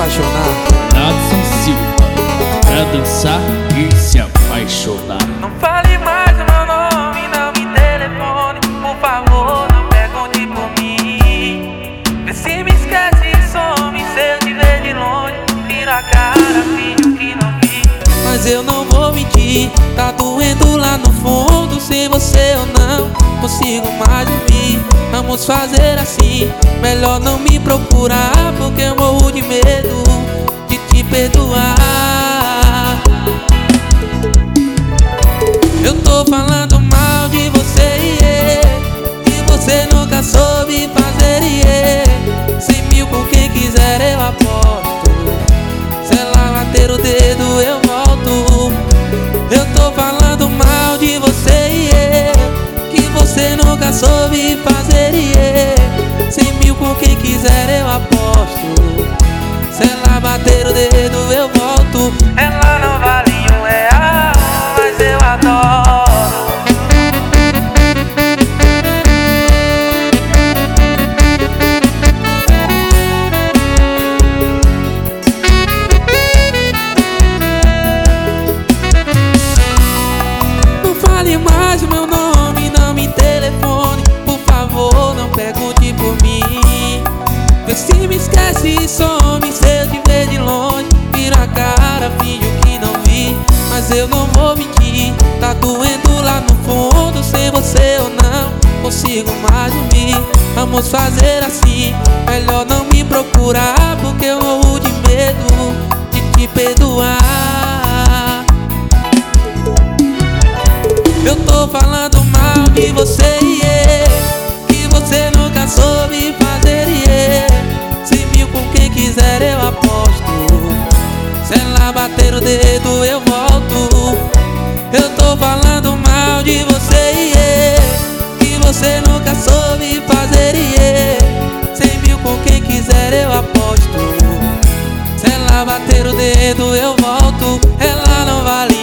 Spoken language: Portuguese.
apaixonar. Nadson Silva, pra dançar e se apaixonar. Não fale mais o meu nome, não me telefone. Por favor, não pergunte por mim. Vê se me esquece e some. Se eu te ver de longe, vira a cara, finjo que não vi. Mas eu não vou mentir, tá doendo lá no fundo. Sem você eu não consigo mais dormir. Vamos fazer assim, melhor não me procurar, porque eu morro de medo de te perdoar. Eu tô falando mal de você, que você nunca soube fazer, 100 mil com quem quiser eu aposto. Se ela bater o dedo eu volto. Eu tô falando mal de você, que você nunca soube fazer, 100 mil com quem quiser eu aposto. Se ela bater o dedo eu volto. Ela não vale R$1, mas eu adoro. Não fale mais o meu nome, não me telefone. Por favor, não pergunte por mim. Vê se me esquece e some. Se eu te ver de longe, vira a cara, finjo que não vi. Mas eu não vou mentir, tá doendo lá no fundo. Sem você eu não consigo mais dormir. Vamos fazer assim, melhor não me procurar, porque eu morro de medo de te perdoar. Eu tô falando mal de você, que você nunca soube fazer, 100 mil com quem quiser eu aposto. Se ela bater o dedo eu volto. Eu tô falando mal de você, que você nunca soube fazer, 100 mil com quem quiser eu aposto. Se ela bater o dedo eu volto. Ela não vale